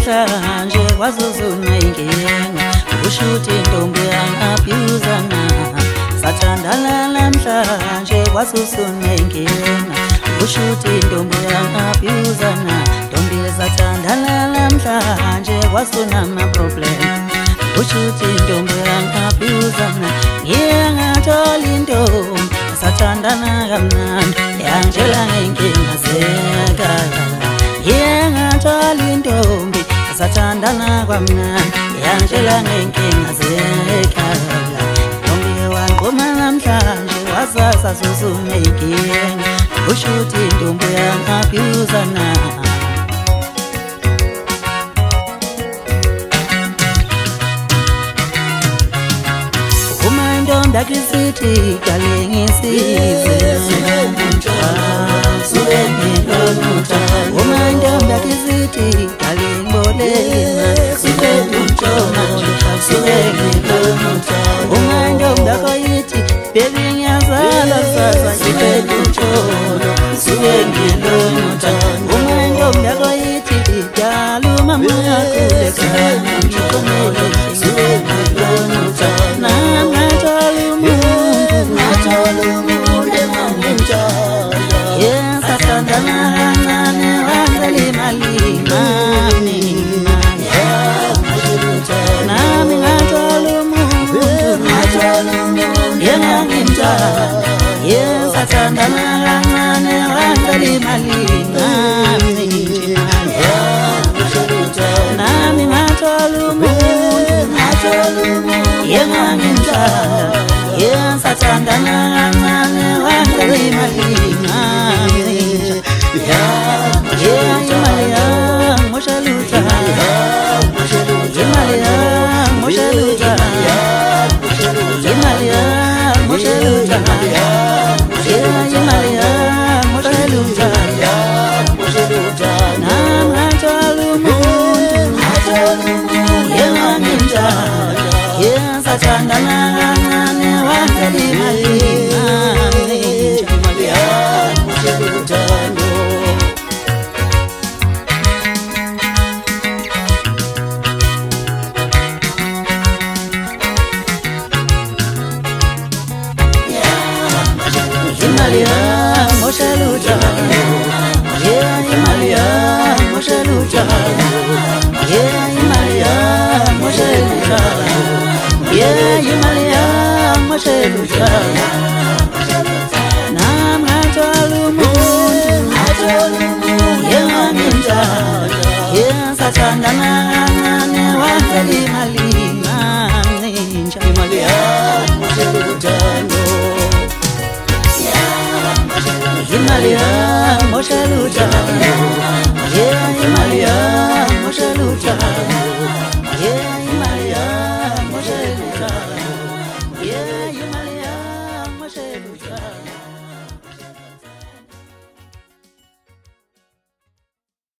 namhlanje kwazuzuna inkinga ushuthi intombi yangabyuzana sathandana namhlanje kwazuzuna inkinga ushuthi intombi yangabyuzana ntombi sathandana namhlanje kwasunama-problem ushuthi intombi yangabyuzana ngiyangathola intombi sathandana kamnandi yangitshela ngenkinga zekhaya ngiyangathola intombi sathandana kwamnandi yangitshela ngenkinga zekhaya ntombi wanquma namhlanje wasasazuzuna inkinga ushuthi intombi yangabyuzana intombi yakisithi kalengisize uma intombi yakisithi kalengbolema uma intombi yakoyithi bebi ngiyazala sasa uma intombi yakoyithi daluma Imali ya moshe lucha